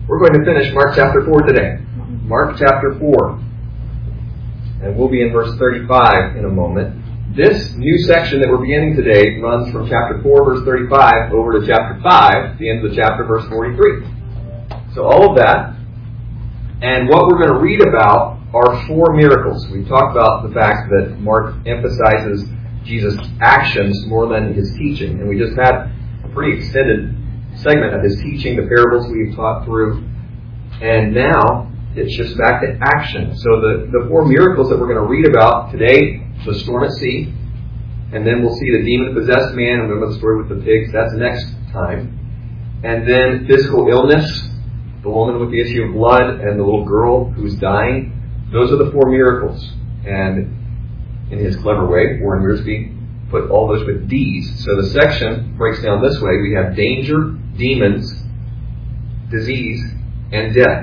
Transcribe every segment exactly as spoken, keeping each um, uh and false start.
We're going to finish Mark chapter four today. Mark chapter four. And we'll be in verse thirty-five in a moment. This new section that we're beginning today runs from chapter four, verse thirty-five, over to chapter five, the end of the chapter, verse forty-three. So all of that. And what we're going to read about are four miracles. We've talked about the fact that Mark emphasizes Jesus' actions more than his teaching. And we just had a pretty extended segment of his teaching, the parables we've taught through. And now it's just back to action. So the, the four miracles that we're going to read about today, the storm at sea, and then we'll see the demon-possessed man, and remember the story with the pigs, that's next time. And then physical illness, the woman with the issue of blood, and the little girl who's dying. Those are the four miracles. And in his clever way, Warren Wiersbe put all those with D's. So the section breaks down this way. We have danger, demons, disease, and death.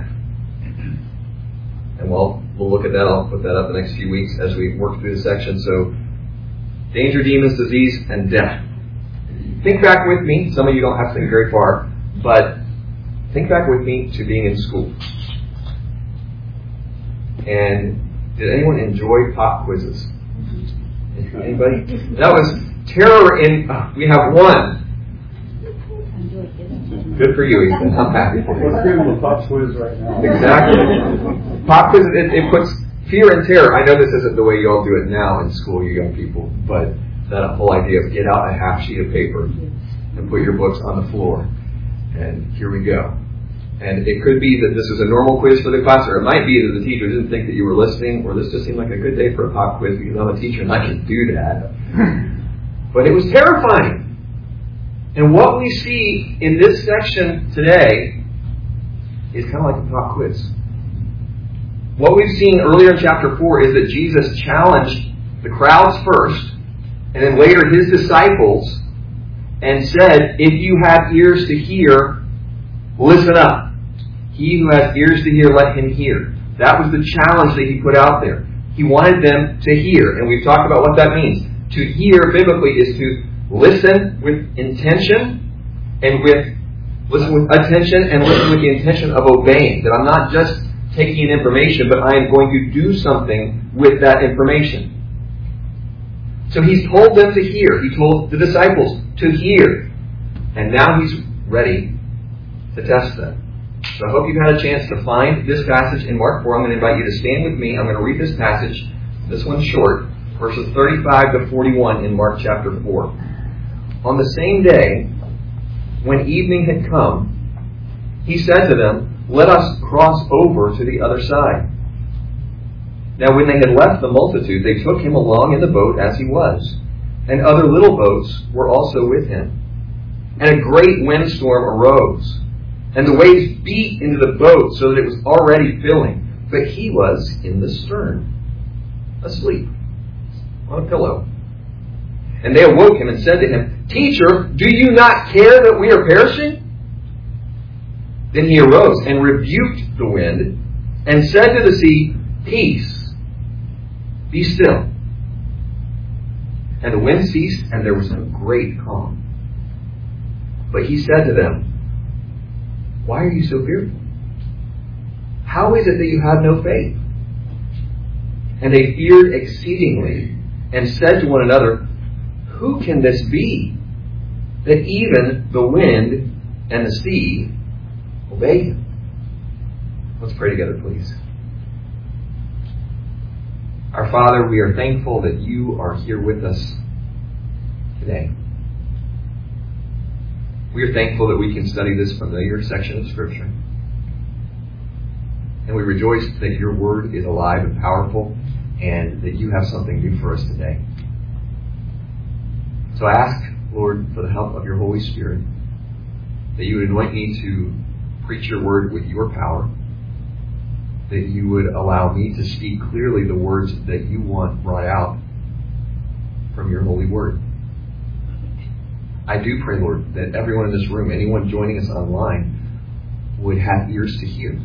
And we'll, we'll look at that. I'll put that up the next few weeks as we work through the section. So danger, demons, disease, and death. Think back with me. Some of you don't have to think very far, but think back with me to being in school. And did anyone enjoy pop quizzes? Anybody? That was terror in... Uh, we have one. Good for you, Ethan. I'm happy for you. Let's give him a pop quiz right now. Exactly. Pop quiz, it, it puts fear and terror. I know this isn't the way you all do it now in school, you young people, but that whole idea of get out a half sheet of paper and put your books on the floor. And here we go. And it could be that this is a normal quiz for the class, or it might be that the teacher didn't think that you were listening, or this just seemed like a good day for a pop quiz because I'm a teacher and I can do that. But it was terrifying. And what we see in this section today is kind of like a pop quiz. What we've seen earlier in chapter four is that Jesus challenged the crowds first, and then later his disciples, and said, if you have ears to hear, listen up. He who has ears to hear, let him hear. That was the challenge that he put out there. He wanted them to hear. And we've talked about what that means. To hear, biblically, is to listen with intention and with listen with attention and listen with the intention of obeying. That I'm not just taking in information, but I am going to do something with that information. So he's told them to hear. He told the disciples to hear. And now he's ready to test them. So I hope you've had a chance to find this passage in Mark four. I'm going to invite you to stand with me. I'm going to read this passage. This one's short. Verses thirty-five to forty-one in Mark chapter four. On the same day, when evening had come, he said to them, let us cross over to the other side. Now when they had left the multitude, they took him along in the boat as he was. And other little boats were also with him. And a great windstorm arose. And the waves beat into the boat so that it was already filling. But he was in the stern, asleep, on a pillow. And they awoke him and said to him, Teacher, do you not care that we are perishing? Then he arose and rebuked the wind and said to the sea, Peace, be still. And the wind ceased and there was a great calm. But he said to them, why are you so fearful? How is it that you have no faith? And they feared exceedingly and said to one another, who can this be, that even the wind and the sea obey him? Let's pray together, please. Our Father, we are thankful that you are here with us today. We are thankful that we can study this familiar section of Scripture. And we rejoice that your word is alive and powerful and that you have something new for us today. So I ask, Lord, for the help of your Holy Spirit, that you would anoint me to preach your word with your power, that you would allow me to speak clearly the words that you want brought out from your holy word. I do pray, Lord, that everyone in this room, anyone joining us online, would have ears to hear.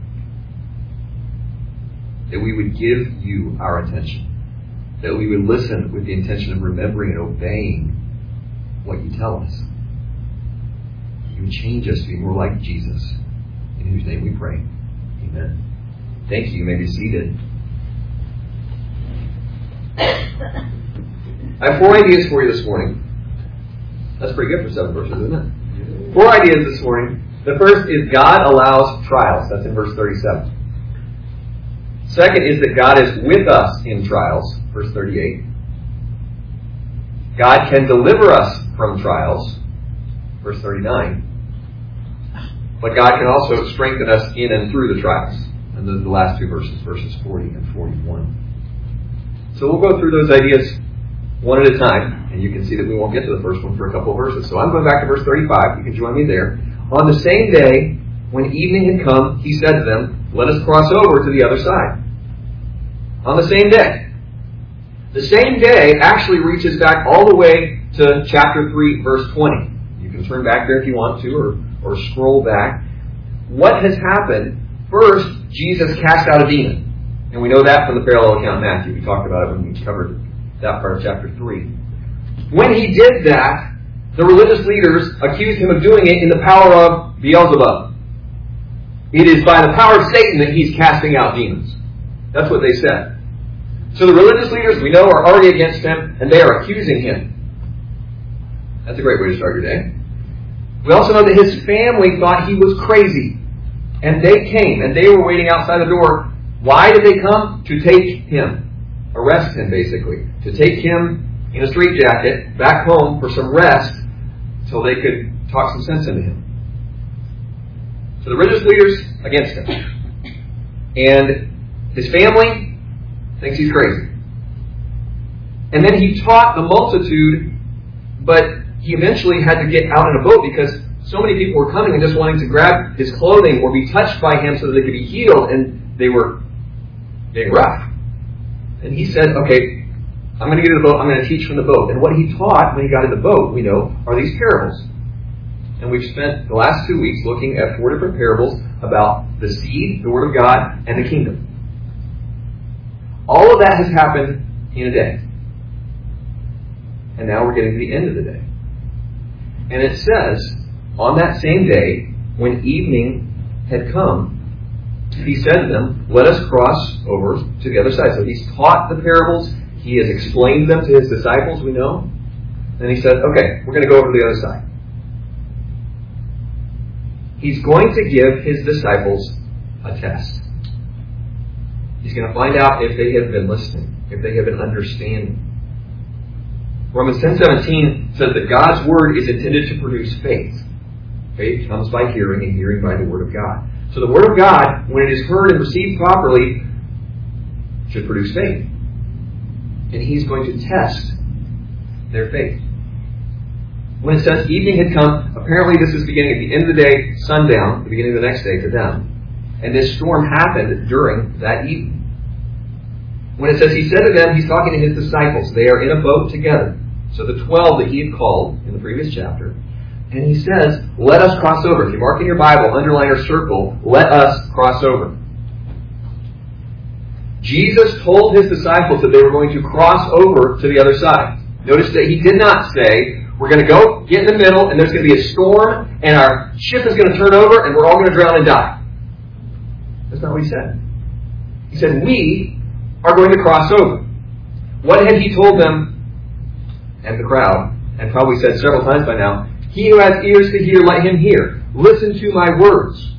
That we would give you our attention. That we would listen with the intention of remembering and obeying what you tell us. You would change us to be more like Jesus. In whose name we pray. Amen. Thank you. You may be seated. I have four ideas for you this morning. That's pretty good for seven verses, isn't it? Four ideas this morning. The first is God allows trials. That's in verse thirty-seven. Second is that God is with us in trials. Verse thirty-eight. God can deliver us from trials. Verse thirty-nine. But God can also strengthen us in and through the trials. And those are the last two verses, verses forty and forty-one. So we'll go through those ideas one at a time, and you can see that we won't get to the first one for a couple of verses. So I'm going back to verse thirty-five. You can join me there. On the same day, when evening had come, he said to them, let us cross over to the other side. On the same day. The same day actually reaches back all the way to chapter three, verse twenty. You can turn back there if you want to, or, or scroll back. What has happened? First, Jesus cast out a demon. And we know that from the parallel account in Matthew. We talked about it when we covered that part of chapter three. When he did that, the religious leaders accused him of doing it in the power of Beelzebub. It is by the power of Satan that he's casting out demons. That's what they said. So the religious leaders, we know, are already against him, and they are accusing him. That's a great way to start your day. We also know that his family thought he was crazy. And they came, and they were waiting outside the door. Why did they come? To take him. Arrest him, basically. To take him in a straitjacket back home for some rest until they could talk some sense into him. So the religious leaders against him. And his family thinks he's crazy. And then he taught the multitude, but he eventually had to get out in a boat because so many people were coming and just wanting to grab his clothing or be touched by him so that they could be healed, and they were being rough. And he said, okay, I'm going to get in the boat, I'm going to teach from the boat. And what he taught when he got in the boat, we know, are these parables. And we've spent the last two weeks looking at four different parables about the seed, the Word of God, and the kingdom. All of that has happened in a day. And now we're getting to the end of the day. And it says, on that same day, when evening had come, he said to them, let us cross over to the other side. So he's taught the parables. He has explained them to his disciples, we know. And he said, okay, we're going to go over to the other side. He's going to give his disciples a test. He's going to find out if they have been listening, if they have been understanding. Romans ten seventeen says that God's Word is intended to produce faith. Faith comes by hearing, and hearing by the Word of God. So the Word of God, when it is heard and received properly, should produce faith. And he's going to test their faith. When it says evening had come, apparently this is beginning at the end of the day, sundown, the beginning of the next day for them. And this storm happened during that evening. When it says he said to them, he's talking to his disciples. They are in a boat together. So the twelve that he had called in the previous chapter. And he says, let us cross over. If you mark in your Bible, underline or circle, let us cross over. Jesus told his disciples that they were going to cross over to the other side. Notice that he did not say, we're going to go get in the middle and there's going to be a storm and our ship is going to turn over and we're all going to drown and die. That's not what he said. He said, we are going to cross over. What had he told them and the crowd, and probably said several times by now, he who has ears to hear, let him hear. Listen to my words.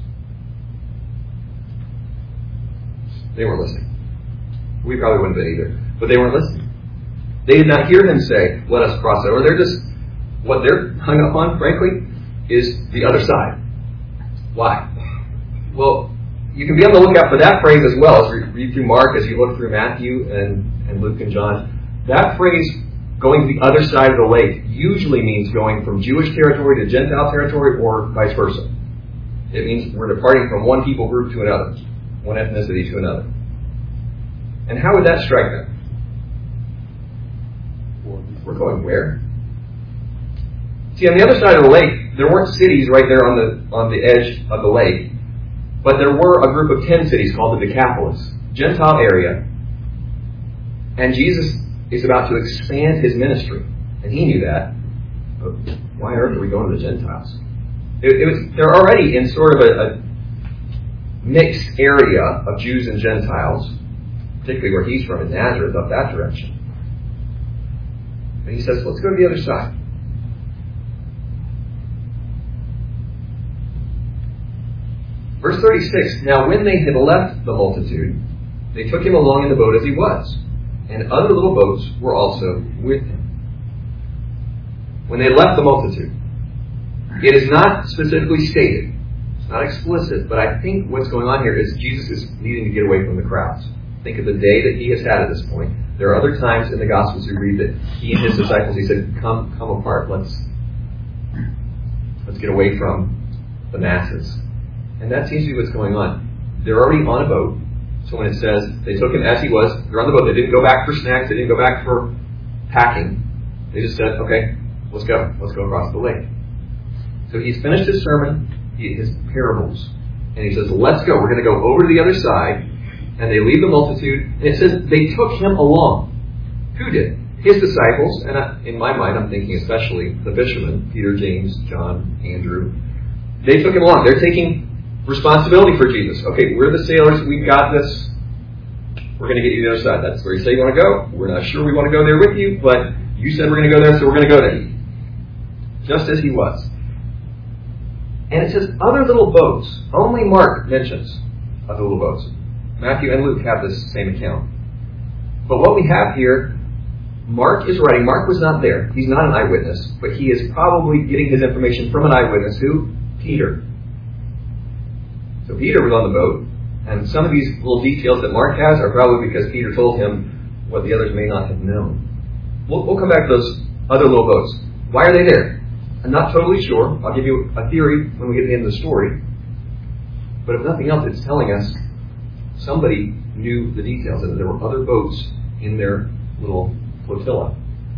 They weren't listening. We probably wouldn't have been either. But they weren't listening. They did not hear him say, let us cross over. They're just, what they're hung up on, frankly, is the other side. Why? Well, you can be on the lookout for that phrase as well as you read through Mark, as you look through Matthew and, and Luke and John. That phrase, going to the other side of the lake, usually means going from Jewish territory to Gentile territory or vice versa. It means we're departing from one people group to another, one ethnicity to another. And how would that strike them? We're going where? See, on the other side of the lake, there weren't cities right there on the on the edge of the lake, but there were a group of ten cities called the Decapolis, Gentile area, and Jesus is about to expand his ministry, and he knew that. But why on earth are we going to the Gentiles? It, it was they're already in sort of a, a mixed area of Jews and Gentiles, particularly where he's from in Nazareth, up that direction. And he says, let's go to the other side. Verse thirty-six, now when they had left the multitude, they took him along in the boat as he was, and other little boats were also with him. When they left the multitude, it is not specifically stated, it's not explicit, but I think what's going on here is Jesus is needing to get away from the crowds. Think of the day that he has had at this point. There are other times in the Gospels we read that he and his disciples, he said, come come apart, let's, let's get away from the masses. And that seems to be what's going on. They're already on a boat. So when it says they took him as he was, they're on the boat. They didn't go back for snacks. They didn't go back for packing. They just said, okay, let's go. Let's go across the lake. So he's finished his sermon, his parables. And he says, let's go. We're going to go over to the other side. And they leave the multitude. And it says they took him along. Who did? His disciples. And I, in my mind, I'm thinking especially the fishermen, Peter, James, John, Andrew. They took him along. They're taking responsibility for Jesus. Okay, we're the sailors. We've got this. We're going to get you to the other side. That's where you say you want to go. We're not sure we want to go there with you, but you said we're going to go there, so we're going to go there. Just as he was. And it says other little boats. Only Mark mentions other little boats. Matthew and Luke have this same account. But what we have here, Mark is writing. Mark was not there. He's not an eyewitness, but he is probably getting his information from an eyewitness. Who? Peter. So Peter was on the boat, and some of these little details that Mark has are probably because Peter told him what the others may not have known. We'll, we'll come back to those other little boats. Why are they there? I'm not totally sure. I'll give you a theory when we get to the end of the story. But if nothing else, it's telling us somebody knew the details, and there were other boats in their little flotilla.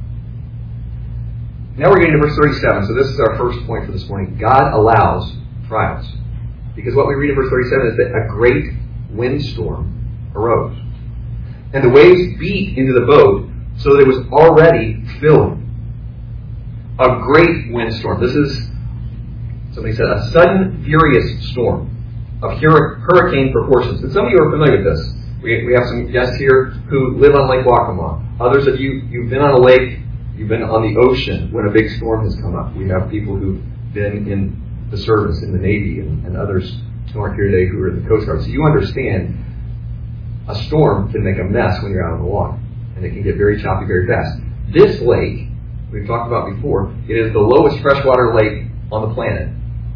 Now we're getting to verse thirty-seven. So this is our first point for this morning. God allows trials. Because what we read in verse thirty-seven is that a great windstorm arose. And the waves beat into the boat so that it was already filling. A great windstorm. This is, somebody said, a sudden furious storm of hurricane proportions. And some of you are familiar with this. We, we have some guests here who live on Lake Waccamaw. Others of you, you've been on a lake, you've been on the ocean when a big storm has come up. We have people who've been in the service, in the Navy, and, and others who aren't here today who are in the Coast Guard. So you understand a storm can make a mess when you're out on the water. And it can get very choppy very fast. This lake, we've talked about before, it is the lowest freshwater lake on the planet.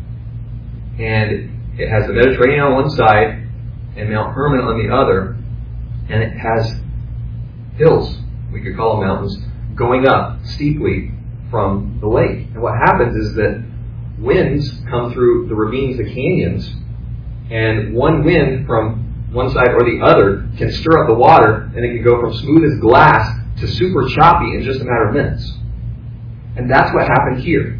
And it has the Mediterranean on one side and Mount Hermon on the other. And it has hills, we could call them mountains, going up steeply from the lake. And what happens is that winds come through the ravines, the canyons, and one wind from one side or the other can stir up the water, and it can go from smooth as glass to super choppy in just a matter of minutes. And that's what happened here.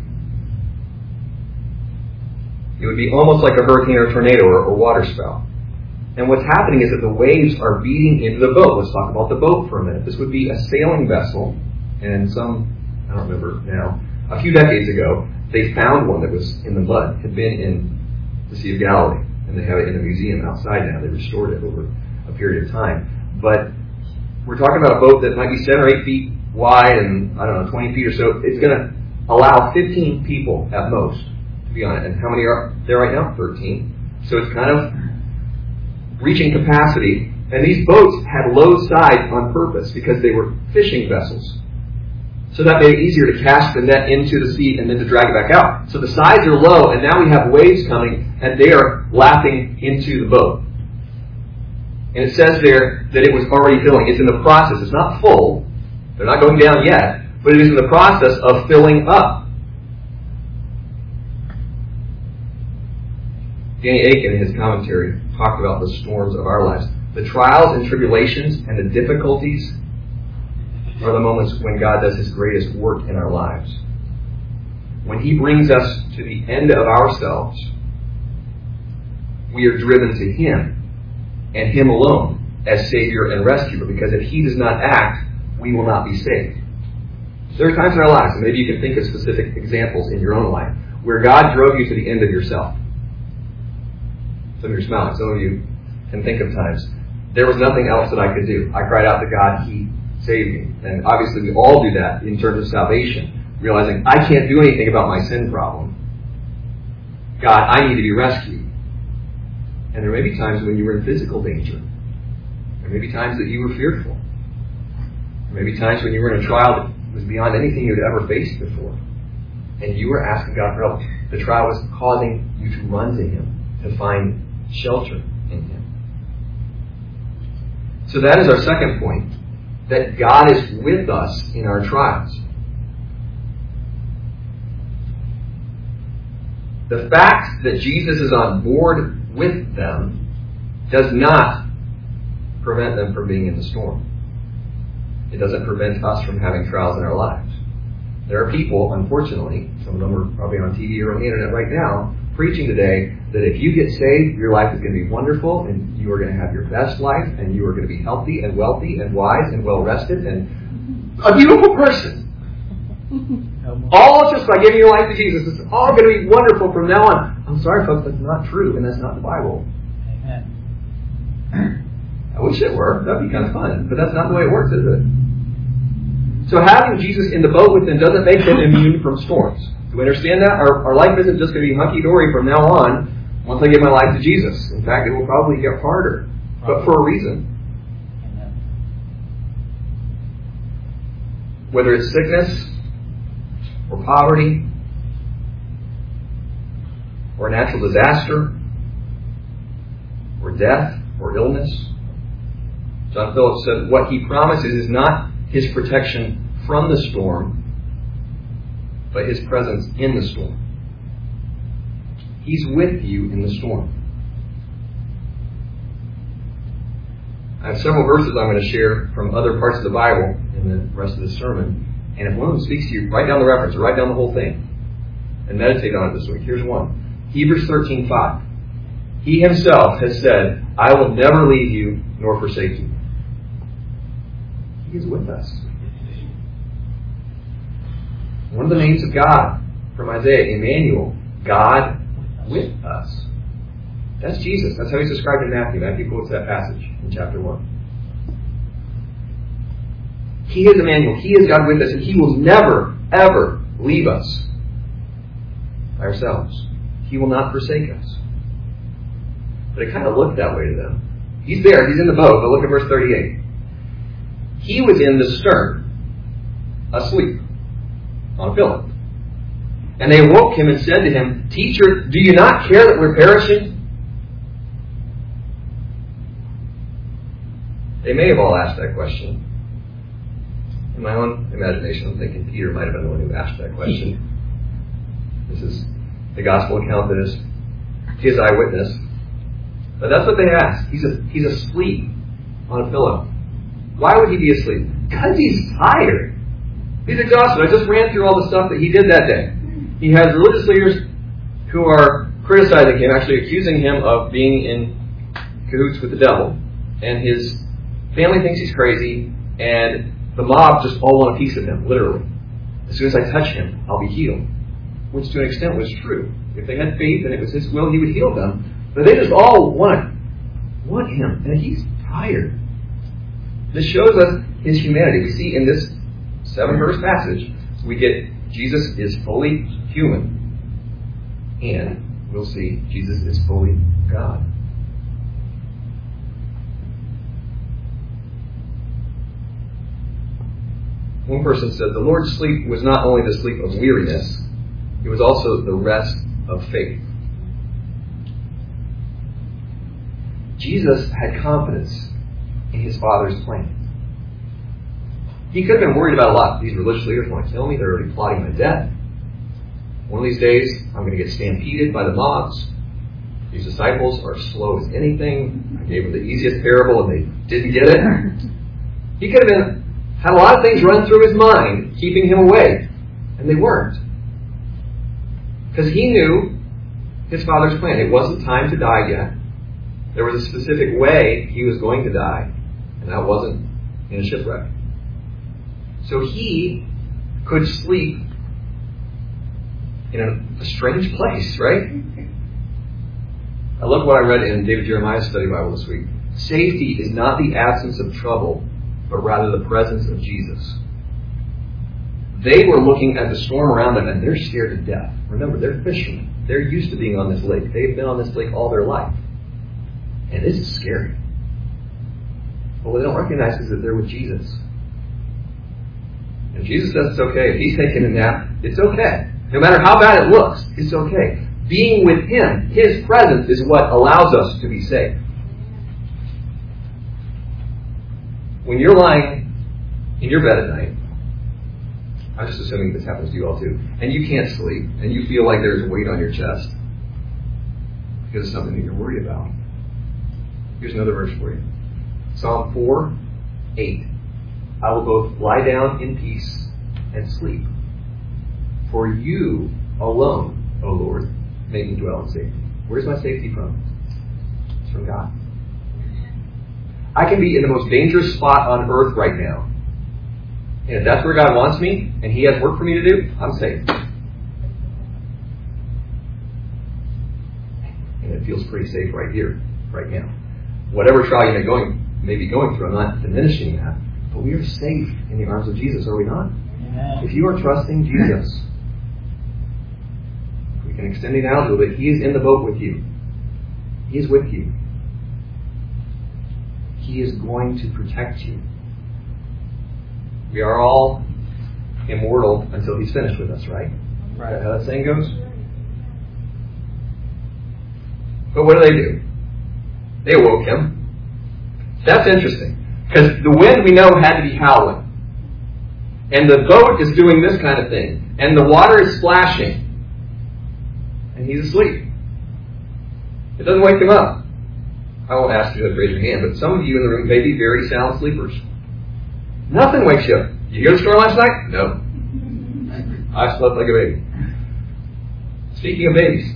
It would be almost like a hurricane or a tornado or a water spout. And what's happening is that the waves are beating into the boat. Let's talk about the boat for a minute. This would be a sailing vessel, and some, I don't remember now, a few decades ago, they found one that was in the mud, had been in the Sea of Galilee, and they have it in a museum outside now. They restored it over a period of time. But we're talking about a boat that might be seven or eight feet wide and, I don't know, twenty feet or so. It's going to allow fifteen people at most to be on it. And how many are there right now? thirteen. So it's kind of reaching capacity. And these boats had low sides on purpose because they were fishing vessels. So that made it easier to cast the net into the sea and then to drag it back out. So the sides are low, and now we have waves coming, and they are lapping into the boat. And it says there that it was already filling. It's in the process. It's not full. They're not going down yet, but it is in the process of filling up. Danny Akin, in his commentary, talked about the storms of our lives. The trials and tribulations and the difficulties are the moments when God does His greatest work in our lives. When He brings us to the end of ourselves, we are driven to Him and Him alone as Savior and Rescuer, because if He does not act, we will not be saved. There are times in our lives, and maybe you can think of specific examples in your own life, where God drove you to the end of yourself. Some of you are smiling. Some of you can think of times. There was nothing else that I could do. I cried out to God. He saved me. And obviously we all do that in terms of salvation, realizing I can't do anything about my sin problem. God, I need to be rescued. And there may be times when you were in physical danger. There may be times that you were fearful. There may be times when you were in a trial that was beyond anything you'd ever faced before. And you were asking God for help. The trial was causing you to run to Him, to find shelter in Him. So that is our second point, that God is with us in our trials. The fact that Jesus is on board with them does not prevent them from being in the storm. It doesn't prevent us from having trials in our lives. There are people, unfortunately, some of them are probably on T V or on the internet right now, preaching today that if you get saved, your life is going to be wonderful and you are going to have your best life and you are going to be healthy and wealthy and wise and well-rested and a beautiful person. All just by giving your life to Jesus. It's all going to be wonderful from now on. I'm sorry, folks, that's not true and that's not the Bible. Amen. I wish it were. That would be kind of fun. But that's not the way it works, is it? So having Jesus in the boat with them doesn't make them immune from storms. Do we understand that? Our, our life isn't just going to be hunky-dory from now on once I give my life to Jesus. In fact, it will probably get harder, but for a reason. Whether it's sickness or poverty or a natural disaster or death or illness. John Phillips said, what he promises is not his protection from the storm, but his presence in the storm. He's with you in the storm. I have several verses I'm going to share from other parts of the Bible in the rest of this sermon. And if one of them speaks to you, write down the reference or write down the whole thing and meditate on it this week. Here's one. Hebrews thirteen five. He himself has said, I will never leave you nor forsake you. He is with us. One of the names of God from Isaiah, Emmanuel, God with us. That's Jesus. That's how he's described in Matthew. Matthew quotes that passage in chapter one. He is Emmanuel. He is God with us, and He will never, ever leave us by ourselves. He will not forsake us. But it kind of looked that way to them. He's there. He's in the boat. But look at verse thirty-eight. He was in the stern, asleep, on a pillow. And they awoke him and said to him, Teacher, do you not care that we're perishing? They may have all asked that question. In my own imagination, I'm thinking Peter might have been the one who asked that question. This is the gospel account that is his eyewitness. But that's what they asked. He's a, he's asleep on a pillow. Why would he be asleep? Because he's tired. He's exhausted. I just ran through all the stuff that he did that day. He has religious leaders who are criticizing him, actually accusing him of being in cahoots with the devil. And his family thinks he's crazy, and the mob just all want a piece of him, literally. As soon as I touch him, I'll be healed. Which to an extent was true. If they had faith and it was his will, he would heal them. But they just all want, want him. And he's tired. This shows us his humanity. We see in this seven-verse passage, we get Jesus is fully human. And we'll see Jesus is fully God. One person said, the Lord's sleep was not only the sleep of weariness, it was also the rest of faith. Jesus had confidence in his Father's plan. He could have been worried about a lot. These religious leaders want to kill me. They're already plotting my death. One of these days, I'm going to get stampeded by the mobs. These disciples are slow as anything. I gave them the easiest parable and they didn't get it. He could have been had a lot of things run through his mind, keeping him awake. And they weren't. Because he knew his Father's plan. It wasn't time to die yet. There was a specific way he was going to die. And that wasn't in a shipwreck. So he could sleep in a, a strange place, right? I love what I read in David Jeremiah's study Bible this week. Safety is not the absence of trouble, but rather the presence of Jesus. They were looking at the storm around them and they're scared to death. Remember, they're fishermen. They're used to being on this lake. They've been on this lake all their life. And this is scary. But what they don't recognize is that they're with Jesus. And Jesus says it's okay. If he's taking a nap, it's okay. No matter how bad it looks, it's okay. Being with him, his presence, is what allows us to be safe. When you're lying in your bed at night, I'm just assuming this happens to you all too, and you can't sleep, and you feel like there's a weight on your chest because of something that you're worried about. Here's another verse for you. Psalm four, eight. I will both lie down in peace and sleep. For you alone, O Lord, make me dwell in safety. Where's my safety from? It's from God. I can be in the most dangerous spot on earth right now. And if that's where God wants me, and he has work for me to do, I'm safe. And it feels pretty safe right here, right now. Whatever trial you may, going, may be going through, I'm not diminishing that. But we are safe in the arms of Jesus, are we not? Amen. If you are trusting Jesus, we can extend it out a little bit. He is in the boat with you. He is with you. He is going to protect you. We are all immortal until he's finished with us, right? Right. Is that how that saying goes? But what do they do? They awoke him. That's interesting. Because the wind, we know, had to be howling. And the boat is doing this kind of thing. And the water is splashing. And he's asleep. It doesn't wake him up. I won't ask you to raise your hand, but some of you in the room may be very sound sleepers. Nothing wakes you up. You hear the storm last night? No. I slept like a baby. Speaking of babies,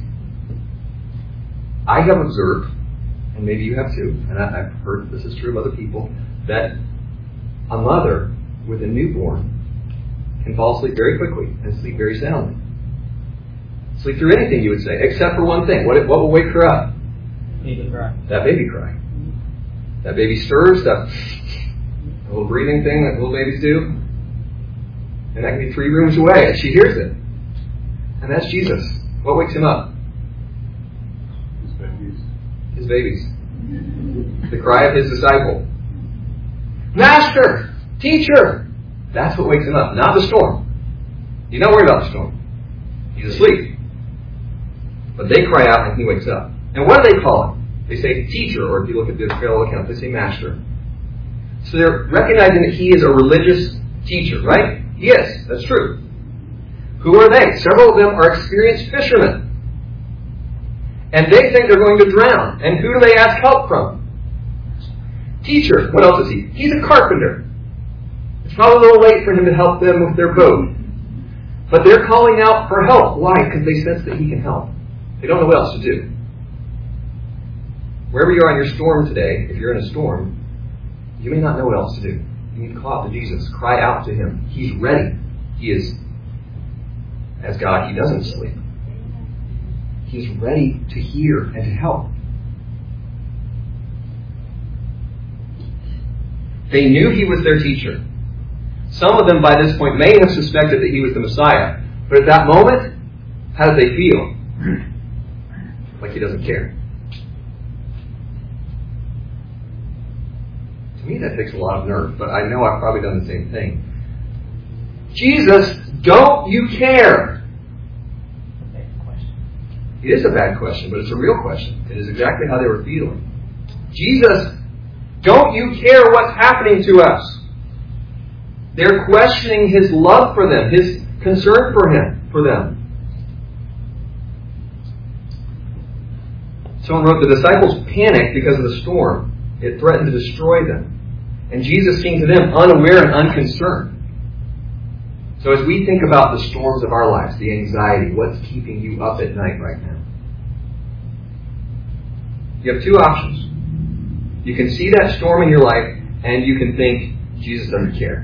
I have observed, and maybe you have too, and I, I've heard this is true of other people, that a mother with a newborn can fall asleep very quickly and sleep very soundly. Sleep through anything, you would say, except for one thing. What, what will wake her up? Baby cry. That baby cry. That baby stirs, that little breathing thing that little babies do. And that can be three rooms away, and she hears it. And that's Jesus. What wakes him up? His babies. His babies. The cry of his disciple. Master! Teacher! That's what wakes him up, not the storm. He's not worried about the storm. He's asleep. But they cry out and he wakes up. And what do they call him? They say teacher, or if you look at the parallel account, they say master. So they're recognizing that he is a religious teacher, right? Yes, that's true. Who are they? Several of them are experienced fishermen. And they think they're going to drown. And who do they ask help from? Teacher. What else is he? He's a carpenter. It's probably a little late for him to help them with their boat. But they're calling out for help. Why? Because they sense that he can help. They don't know what else to do. Wherever you are in your storm today, if you're in a storm, you may not know what else to do. You need to call out to Jesus. Cry out to him. He's ready. He is, as God, he doesn't sleep. He's ready to hear and to help. They knew he was their teacher. Some of them by this point may have suspected that he was the Messiah. But at that moment, how did they feel? Like he doesn't care. To me, that takes a lot of nerve, but I know I've probably done the same thing. Jesus, don't you care? It is a bad question, but it's a real question. It is exactly how they were feeling. Jesus, don't you care what's happening to us? They're questioning his love for them, his concern for him, for them. Someone wrote, the disciples panicked because of the storm. It threatened to destroy them. And Jesus came to them unaware and unconcerned. So as we think about the storms of our lives, the anxiety, what's keeping you up at night right now? You have two options. You can see that storm in your life and you can think, Jesus doesn't care.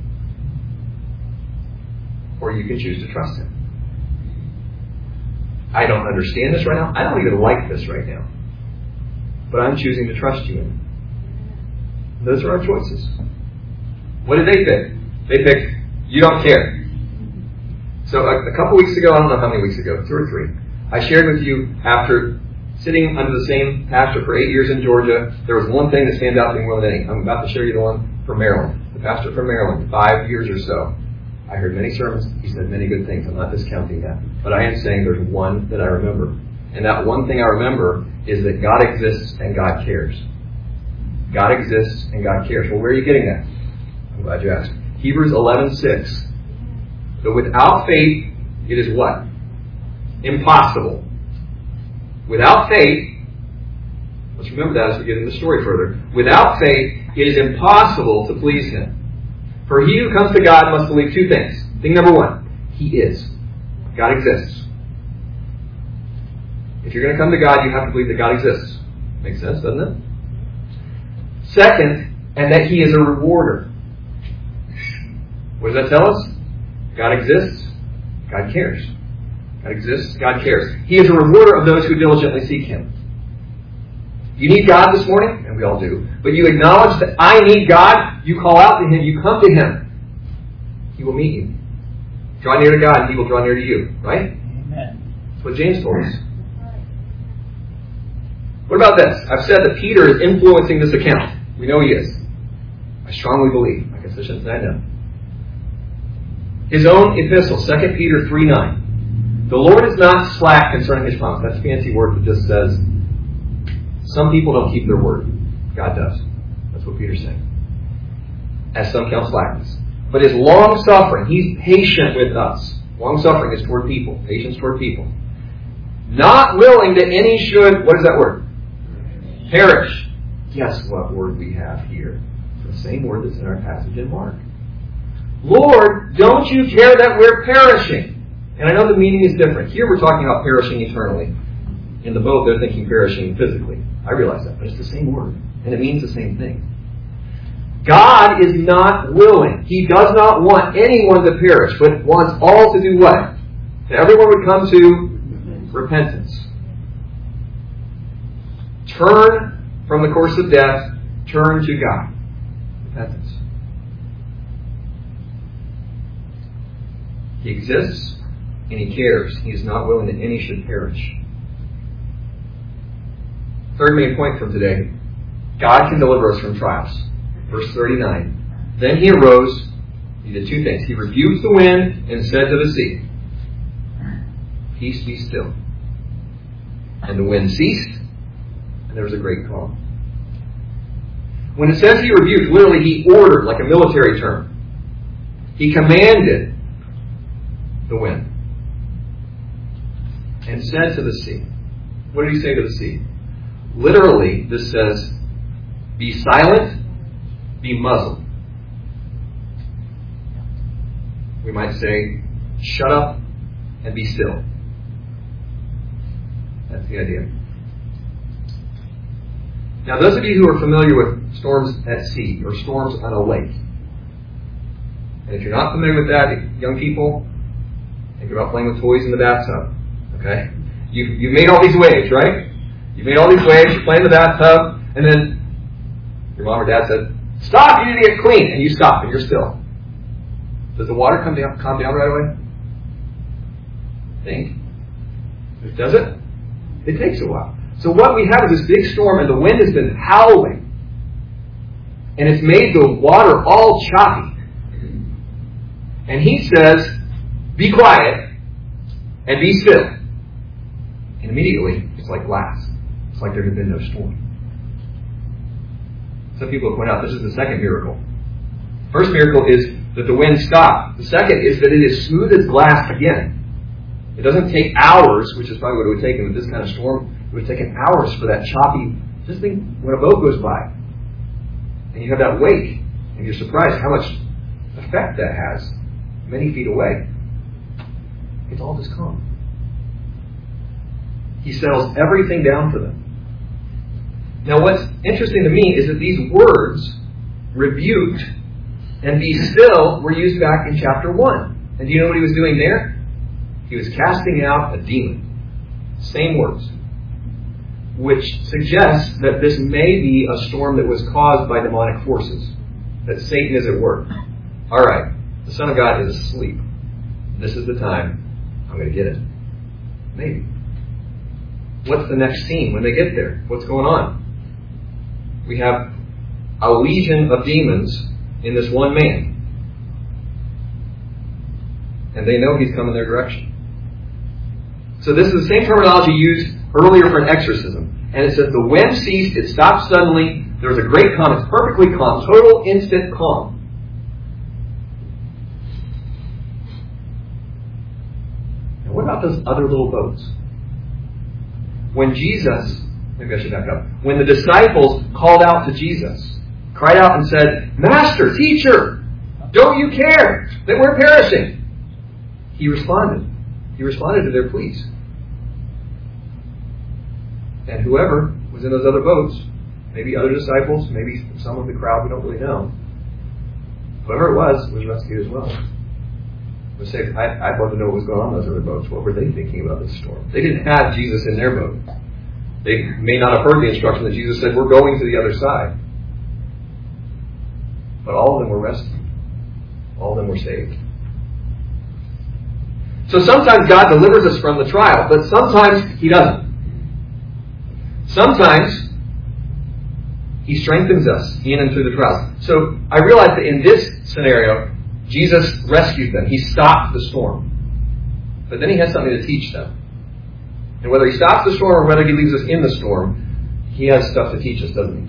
Or you can choose to trust him. I don't understand this right now. I don't even like this right now. But I'm choosing to trust you in it. Those are our choices. What did they pick? They picked, you don't care. So a, a couple weeks ago, I don't know how many weeks ago, two or three, I shared with you after sitting under the same pastor for eight years in Georgia, there was one thing that stands out to me more than any. I'm about to show you the one from Maryland. The pastor from Maryland, five years or so. I heard many sermons. He said many good things. I'm not discounting that. But I am saying there's one that I remember. And that one thing I remember is that God exists and God cares. God exists and God cares. Well, where are you getting that? I'm glad you asked. Hebrews eleven six. But without faith, it is what? Impossible. Without faith, let's remember that as we get into the story further. Without faith, it is impossible to please Him. For he who comes to God must believe two things. Thing number one, He is. God exists. If you're going to come to God, you have to believe that God exists. Makes sense, doesn't it? Second, and that He is a rewarder. What does that tell us? God exists. God cares. God exists. God cares. He is a rewarder of those who diligently seek Him. You need God this morning, and we all do, but you acknowledge that I need God, you call out to Him, you come to Him. He will meet you. Draw near to God, and He will draw near to you. Right? Amen. That's what James told us. What about this? I've said that Peter is influencing this account. We know he is. I strongly believe. I guess I shouldn't say I know. His own epistle, Second Peter three nine. The Lord is not slack concerning His promise. That's a fancy word that just says some people don't keep their word. God does. That's what Peter's saying. As some count slackness. But is long-suffering. He's patient with us. Long-suffering is toward people. Patience toward people. Not willing that any should, what is that word? Perish. Guess what word we have here? It's the same word that's in our passage in Mark. Lord, don't you care that we're perishing? And I know the meaning is different. Here we're talking about perishing eternally. In the boat, they're thinking perishing physically. I realize that, but it's the same word. And it means the same thing. God is not willing. He does not want anyone to perish, but wants all to do what? That everyone would come to repentance. Turn from the course of death. Turn to God. Repentance. He exists and He cares. He is not willing that any should perish. Third main point from today. God can deliver us from trials. Verse thirty-nine. Then He arose. He did two things. He rebuked the wind and said to the sea, Peace be still. And the wind ceased, and there was a great calm. When it says He rebuked, literally He ordered, like a military term. He commanded the wind and said to the sea. What did He say to the sea? Literally, this says, be silent, be muzzled. We might say, shut up and be still. That's the idea. Now, those of you who are familiar with storms at sea or storms on a lake, and if you're not familiar with that, young people, think about playing with toys in the bathtub. Okay? You've, you've made all these waves, right? You've made all these waves, you play in the bathtub, and then your mom or dad said, stop, you need to get clean, and you stop, and you're still. Does the water come down, calm down right away? Think. Does it? It takes a while. So what we have is this big storm, and the wind has been howling, and it's made the water all choppy. And He says, be quiet, and be still. And immediately, it's like glass. It's like there had been no storm. Some people point out this is the second miracle. First miracle is that the wind stopped. The second is that it is smooth as glass again. It doesn't take hours, which is probably what it would take with this kind of storm. It would take hours for that choppy. Just think when a boat goes by and you have that wake and you're surprised how much effect that has many feet away. It's all just calm. He settles everything down for them. Now what's interesting to me is that these words, rebuked and be still, were used back in chapter one. And do you know what He was doing there? He was casting out a demon. Same words. Which suggests that this may be a storm that was caused by demonic forces. That Satan is at work. Alright, the Son of God is asleep. This is the time I'm going to get it. Maybe. What's the next scene when they get there? What's going on? We have a legion of demons in this one man. And they know he's coming their direction. So this is the same terminology used earlier for an exorcism. And it says the wind ceased, it stopped suddenly, there was a great calm, it's perfectly calm, total instant calm. Now what about those other little boats? When Jesus, maybe I should back up, when the disciples called out to Jesus, cried out and said, Master, Teacher, don't you care that we're perishing? He responded. He responded to their pleas. And whoever was in those other boats, maybe other disciples, maybe some of the crowd, we don't really know, whoever it was, was rescued as well. I say, I, I'd love to know what was going on in those other boats. What were they thinking about this storm? They didn't have Jesus in their boat. They may not have heard the instruction that Jesus said, we're going to the other side. But all of them were rescued. All of them were saved. So sometimes God delivers us from the trial, but sometimes He doesn't. Sometimes He strengthens us in and through the trials. So I realize that in this scenario, Jesus rescued them. He stopped the storm. But then He has something to teach them. And whether He stops the storm or whether He leaves us in the storm, He has stuff to teach us, doesn't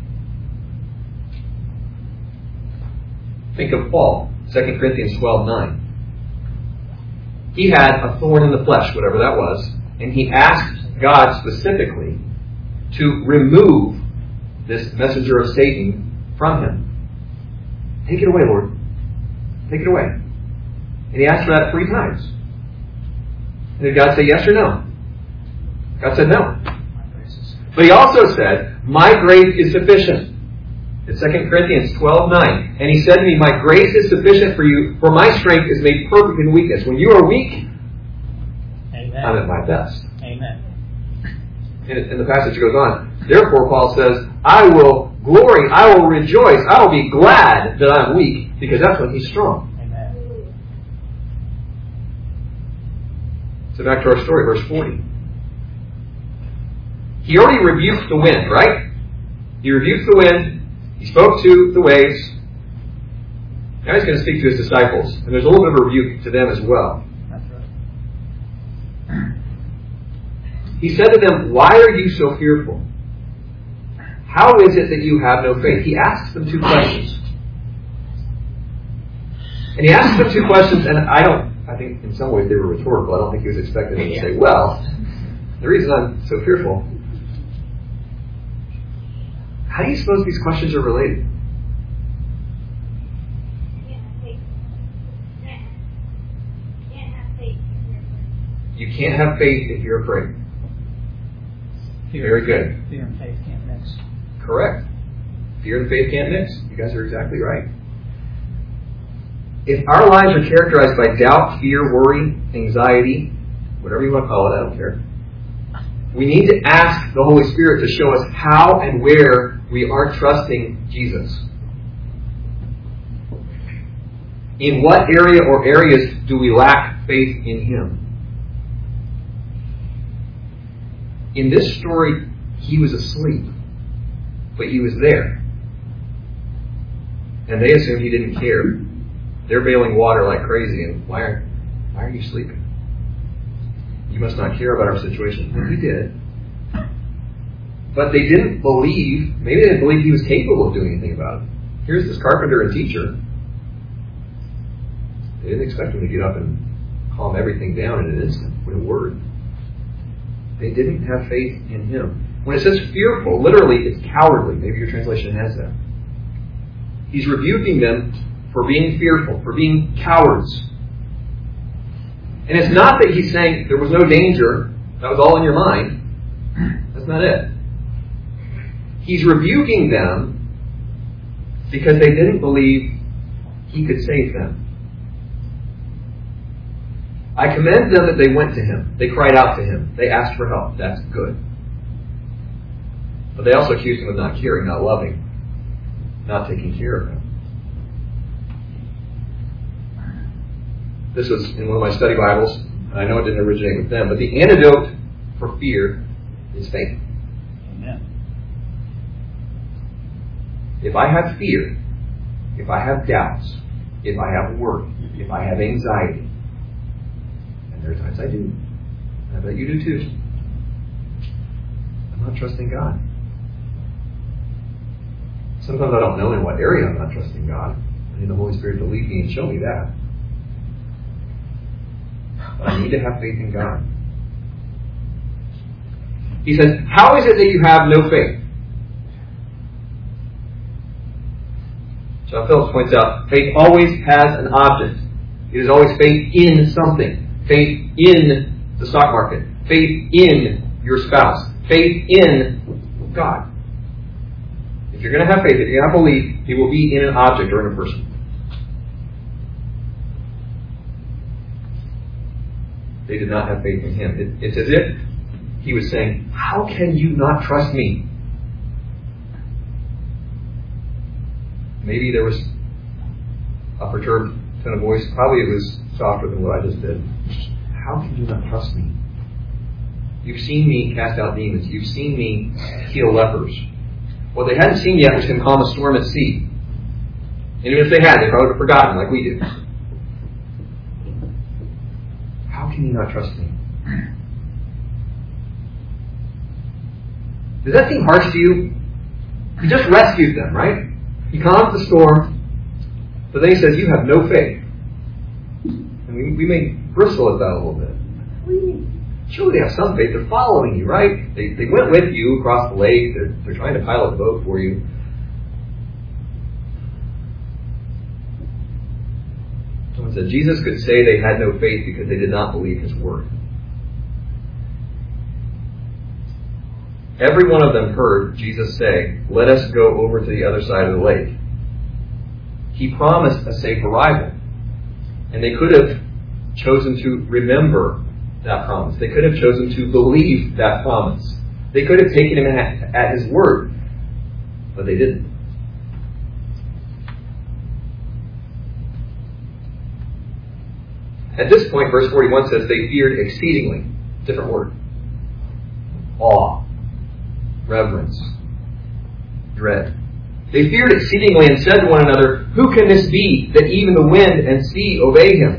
He? Think of Paul, Second Corinthians twelve nine. He had a thorn in the flesh, whatever that was, and he asked God specifically to remove this messenger of Satan from him. Take it away, Lord. Take it away. And he asked for that three times. And did God say yes or no? God said no. But He also said, my grace is sufficient. In Second Corinthians twelve nine. And He said to me, my grace is sufficient for you, for my strength is made perfect in weakness. When you are weak, Amen. I'm at my best. Amen. And, and the passage goes on. Therefore, Paul says, I will glory, I will rejoice, I will be glad that I'm weak, because that's when he's strong. Amen. So back to our story, verse forty. He already rebuked the wind, right? He rebuked the wind. He spoke to the waves. Now He's going to speak to His disciples. And there's a little bit of a rebuke to them as well. That's right. He said to them, why are you so fearful? How is it that you have no faith? He asks them two questions. And He asks them two questions, and I don't, I think in some ways they were rhetorical. I don't think He was expecting them to say, well, the reason I'm so fearful. How do you suppose these questions are related? You can't have faith if you're afraid. Fear, Very good. Fear and faith can't mix. Correct. Fear and faith can't mix. You guys are exactly right. If our lives are characterized by doubt, fear, worry, anxiety, whatever you want to call it, I don't care. We need to ask the Holy Spirit to show us how and where we aren't trusting Jesus. In what area or areas do we lack faith in Him? In this story, He was asleep, but He was there. And they assumed He didn't care. They're bailing water like crazy, and why are, why are you sleeping? You must not care about our situation. Well, He did. But they didn't believe, maybe they didn't believe He was capable of doing anything about it. Here's this carpenter and teacher. They didn't expect Him to get up and calm everything down in an instant with a word. They didn't have faith in Him. When it says fearful, literally it's cowardly. Maybe your translation has that. He's rebuking them for being fearful, for being cowards. And it's not that He's saying there was no danger, that was all in your mind. That's not it. He's rebuking them because they didn't believe He could save them. I commend them that they went to him. They cried out to him. They asked for help. That's good. But they also accused him of not caring, not loving, not taking care of him. This was in one of my study Bibles, and I know it didn't originate with them, but the antidote for fear is faith. Amen. If I have fear, if I have doubts, if I have worry, if I have anxiety, and there are times I do, I bet you do too, I'm not trusting God. Sometimes I don't know in what area I'm not trusting God. I need the Holy Spirit to lead me and show me that. But I need to have faith in God. He says, how is it that you have no faith? John Phillips points out, faith always has an object. It is always faith in something. Faith in the stock market. Faith in your spouse. Faith in God. If you're going to have faith, if you're going to believe, it will be in an object or in a person. They did not have faith in him. It, it's as if he was saying, how can you not trust me? Maybe there was a perturbed tone of voice. Probably it was softer than what I just did. How can you not trust me? You've seen me cast out demons. You've seen me heal lepers. What they hadn't seen yet was him calm a storm at sea. And even if they had, they probably would have forgotten like we do. How can you not trust me? Does that seem harsh to you? He just rescued them, right? He calms the storm, but then he says, you have no faith. And we, we may bristle at that a little bit. What do you mean? Surely they have some faith. They're following you, right? They, they went with you across the lake. They're, they're trying to pilot the boat for you. Someone said Jesus could say they had no faith because they did not believe his word. Every one of them heard Jesus say, let us go over to the other side of the lake. He promised a safe arrival. And they could have chosen to remember that promise. They could have chosen to believe that promise. They could have taken him at, at his word. But they didn't. At this point, verse forty-one says they feared exceedingly. Different word. Awe. Reverence. Dread. They feared exceedingly and said to one another, who can this be that even the wind and sea obey him?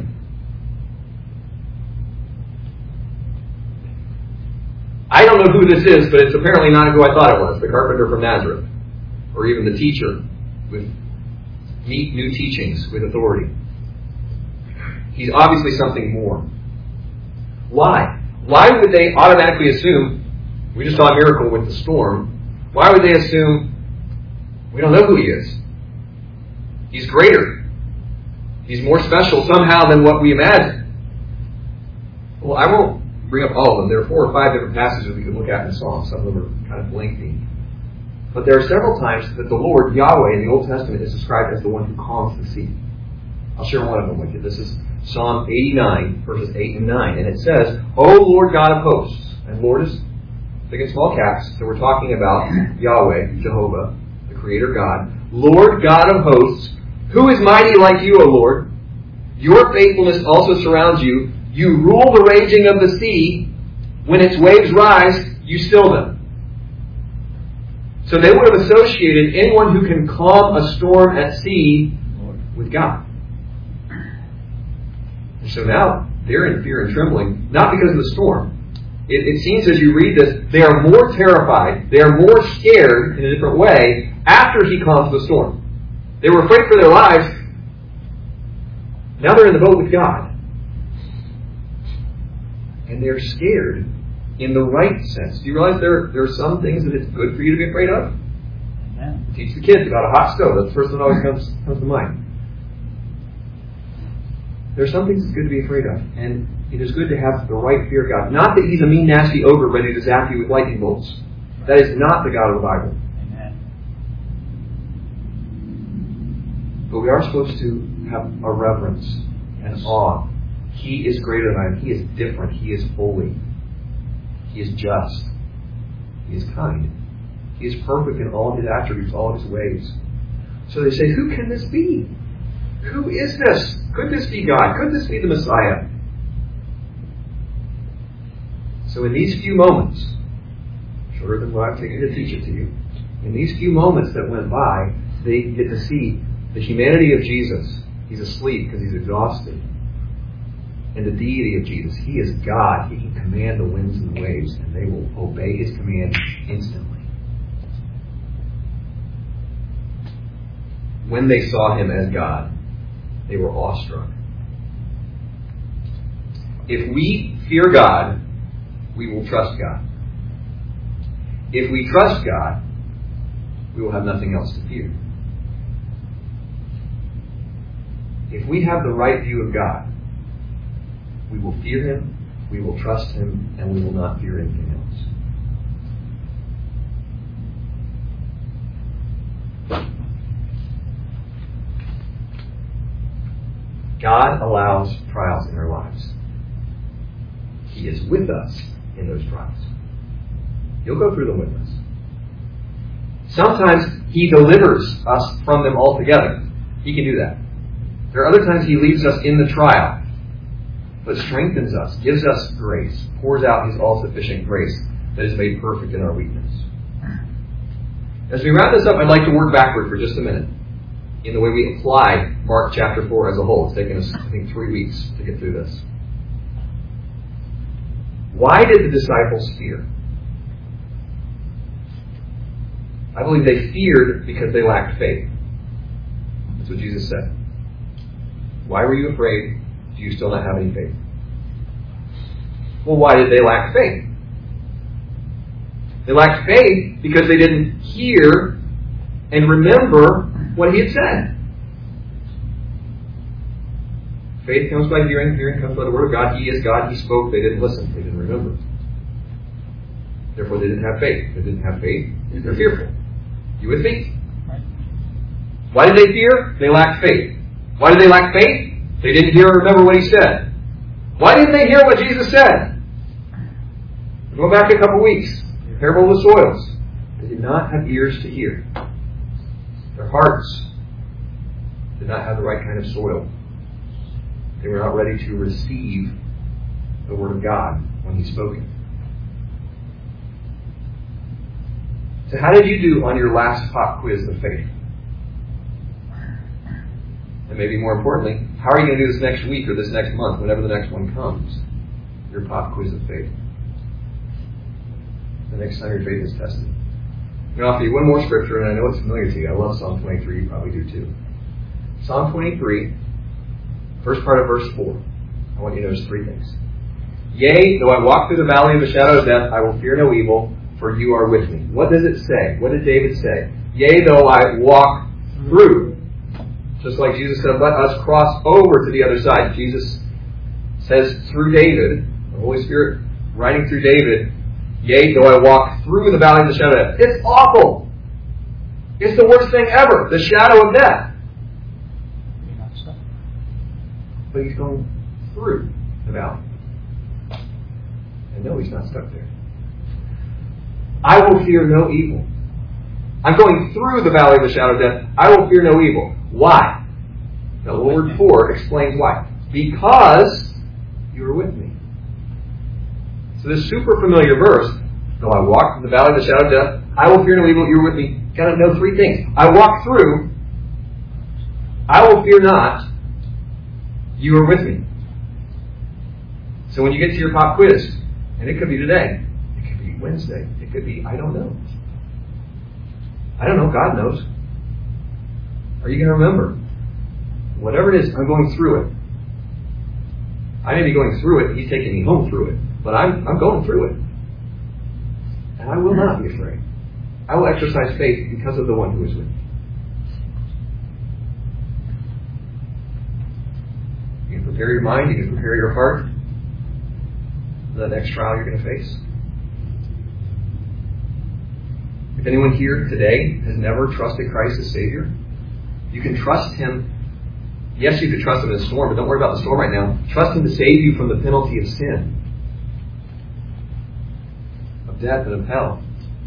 I don't know who this is, but it's apparently not who I thought it was, the carpenter from Nazareth. Or even the teacher with neat new teachings with authority. He's obviously something more. Why? Why would they automatically assume, we just saw a miracle with the storm, why would they assume, we don't know who he is? He's greater. He's more special somehow than what we imagine. Well, I won't bring up all of them. There are four or five different passages we could look at in Psalms. Some of them are kind of lengthy. But there are several times that the Lord, Yahweh, in the Old Testament is described as the one who calms the sea. I'll share one of them with you. This is Psalm eighty-nine, verses eight and nine. And it says, O Lord God of hosts. And Lord is big and small caps. So we're talking about Yahweh, Jehovah, the Creator God. Lord God of hosts, who is mighty like you, O Lord? Your faithfulness also surrounds you. You rule the raging of the sea. When its waves rise, you still them. So they would have associated anyone who can calm a storm at sea with God. And so now they're in fear and trembling, not because of the storm. It, it seems as you read this, they are more terrified, they are more scared in a different way after he calms the storm. They were afraid for their lives. Now they're in the boat with God. And they're scared in the right sense. Do you realize there, there are some things that it's good for you to be afraid of? Amen. Teach the kids about a hot stove. That's the first one that always comes, comes to mind. There are some things it's good to be afraid of. And it is good to have the right fear of God. Not that he's a mean, nasty ogre ready to zap you with lightning bolts. That is not the God of the Bible. Amen. But we are supposed to have a reverence and awe He is greater than I am. He is different. He is holy. He is just. He is kind. He is perfect in all of his attributes, all of his ways. So they say, who can this be? Who is this? Could this be God? Could this be the Messiah? So in these few moments, shorter than what I've taken to teach it to you, in these few moments that went by, they get to see the humanity of Jesus. He's asleep because he's exhausted. And the deity of Jesus. He is God. He can command the winds and the waves, and they will obey his command instantly. When they saw him as God, they were awestruck. If we fear God, we will trust God. If we trust God, we will have nothing else to fear. If we have the right view of God, we will fear him, we will trust him, and we will not fear anything else. God allows trials in our lives. He is with us in those trials. He'll go through them with us. Sometimes he delivers us from them altogether. He can do that. There are other times he leaves us in the trial, but strengthens us, gives us grace, pours out his all-sufficient grace that is made perfect in our weakness. As we wrap this up, I'd like to work backward for just a minute in the way we apply Mark chapter four as a whole. It's taken us, I think, three weeks to get through this. Why did the disciples fear? I believe they feared because they lacked faith. That's what Jesus said. Why were you afraid? Do you still not have any faith? Well, why did they lack faith? They lacked faith because they didn't hear and remember what he had said. Faith comes by hearing, hearing comes by the word of God. He is God, he spoke, they didn't listen, they didn't remember. Therefore they didn't have faith. They didn't have faith, they're fearful. You with me? Why did they fear? They lacked faith. Why did they lack faith? They didn't hear or remember what he said. Why didn't they hear what Jesus said? Go back a couple weeks. Parable of the soils. They did not have ears to hear. Their hearts did not have the right kind of soil. They were not ready to receive the Word of God when He spoke it. So how did you do on your last pop quiz of faith? And maybe more importantly, how are you going to do this next week or this next month, whenever the next one comes? Your pop quiz of faith. The next time your faith is tested. I'm going to offer you one more scripture, and I know it's familiar to you. I love Psalm twenty-three. You probably do too. Psalm twenty-three, first part of verse four. I want you to notice three things. Yea, though I walk through the valley of the shadow of death, I will fear no evil, for you are with me. What does it say? What did David say? Yea, though I walk through. Just like Jesus said, let us cross over to the other side. Jesus says through David, the Holy Spirit writing through David, yea, though I walk through the valley of the shadow of death. It's awful. It's the worst thing ever. The shadow of death. But he's going through the valley. And no, he's not stuck there. I will fear no evil. I'm going through the valley of the shadow of death. I will fear no evil. Why? The Lord four explains why. Because you are with me. So this super familiar verse, though I walk through the valley of the shadow of death, I will fear no evil, you are with me. Got to know three things. I walk through, I will fear not, you are with me. So when you get to your pop quiz, and it could be today, it could be Wednesday, it could be, I don't know. I don't know, God knows. Are you going to remember? Whatever it is, I'm going through it. I may be going through it, He's taking me home through it, but I'm I'm going through it. And I will not be afraid. I will exercise faith because of the one who is with me. You can prepare your mind, you can prepare your heart for the next trial you're going to face. If anyone here today has never trusted Christ as Savior, you can trust Him Yes, you could trust Him in the storm, but don't worry about the storm right now. Trust Him to save you from the penalty of sin, of death, and of hell.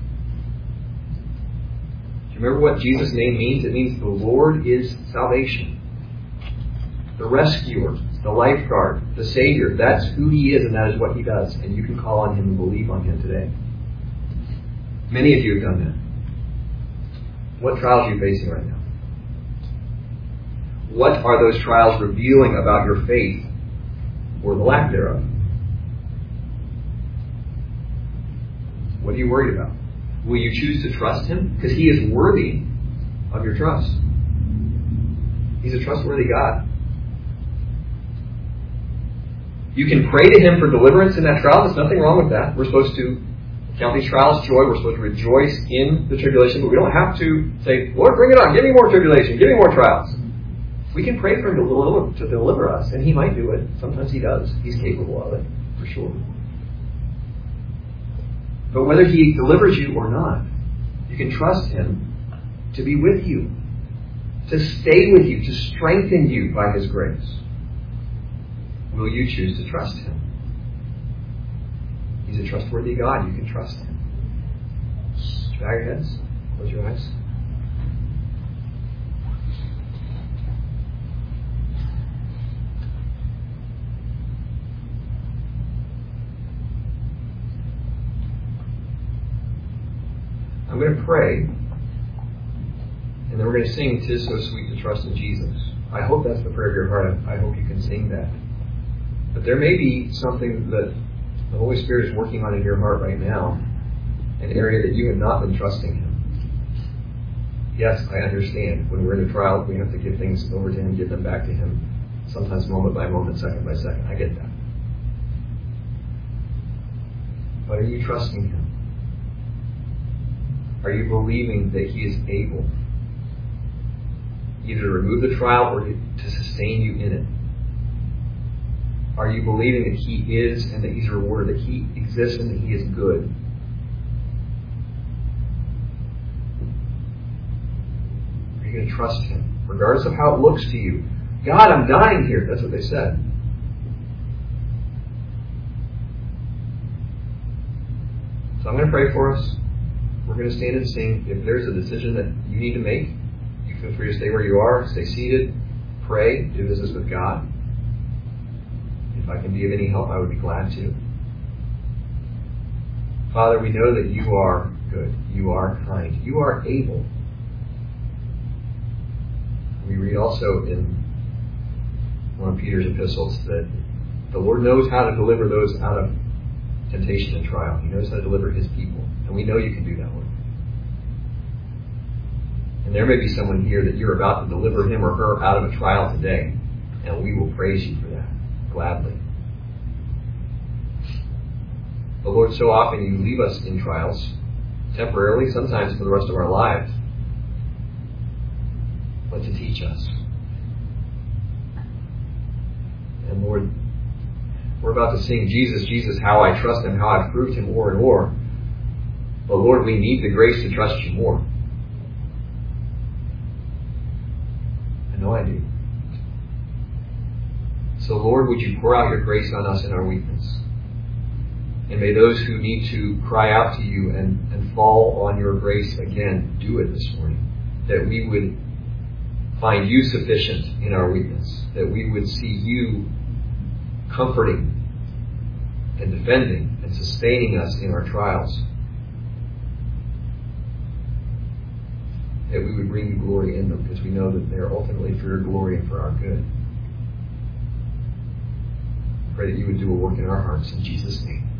Do you remember what Jesus' name means? It means the Lord is salvation. The rescuer, the lifeguard, the Savior. That's who He is, and that is what He does. And you can call on Him and believe on Him today. Many of you have done that. What trials are you facing right now? What are those trials revealing about your faith or the lack thereof? What are you worried about? Will you choose to trust Him? Because He is worthy of your trust. He's a trustworthy God. You can pray to Him for deliverance in that trial. There's nothing wrong with that. We're supposed to count these trials joy. We're supposed to rejoice in the tribulation, but we don't have to say, Lord, bring it on. Give me more tribulation. Give me more trials. We can pray for Him to deliver, to deliver us, and He might do it. Sometimes He does. He's capable of it, for sure. But whether He delivers you or not, you can trust Him to be with you, to stay with you, to strengthen you by His grace. Will you choose to trust Him? He's a trustworthy God. You can trust Him. Just bow your heads. Close your eyes. I'm going to pray, and then we're going to sing "'Tis So Sweet to Trust in Jesus." I hope that's the prayer of your heart. I hope you can sing that. But there may be something that the Holy Spirit is working on in your heart right now, an area that you have not been trusting Him. Yes, I understand. When we're in a trial, we have to give things over to Him, give them back to Him, sometimes moment by moment, second by second. I get that. But are you trusting Him? Are you believing that He is able either to remove the trial or to sustain you in it? Are you believing that He is and that He's a rewarder, that He exists and that He is good? Are you going to trust Him, regardless of how it looks to you? God, I'm dying here. That's what they said. So I'm going to pray for us. We're going to stand and sing. If there's a decision that you need to make, you feel free to stay where you are, stay seated, pray, do business with God. If I can be of any help, I would be glad to. Father, we know that you are good. You are kind. You are able. We read also in one of Peter's epistles that the Lord knows how to deliver those out of temptation and trial. He knows how to deliver His people. And we know you can do that, Lord. And there may be someone here that you're about to deliver him or her out of a trial today. And we will praise you for that, gladly. But Lord, so often you leave us in trials, temporarily, sometimes for the rest of our lives, but to teach us. And Lord, we're about to sing Jesus, Jesus, how I trust Him, how I've proved Him o'er and o'er. But Lord, we need the grace to trust you more. I know I do. So Lord, would you pour out your grace on us in our weakness? And may those who need to cry out to you and, and fall on your grace again, do it this morning. That we would find you sufficient in our weakness. That we would see you comforting and defending and sustaining us in our trials. That we would bring you glory in them, because we know that they are ultimately for your glory and for our good. Pray that you would do a work in our hearts in Jesus' name.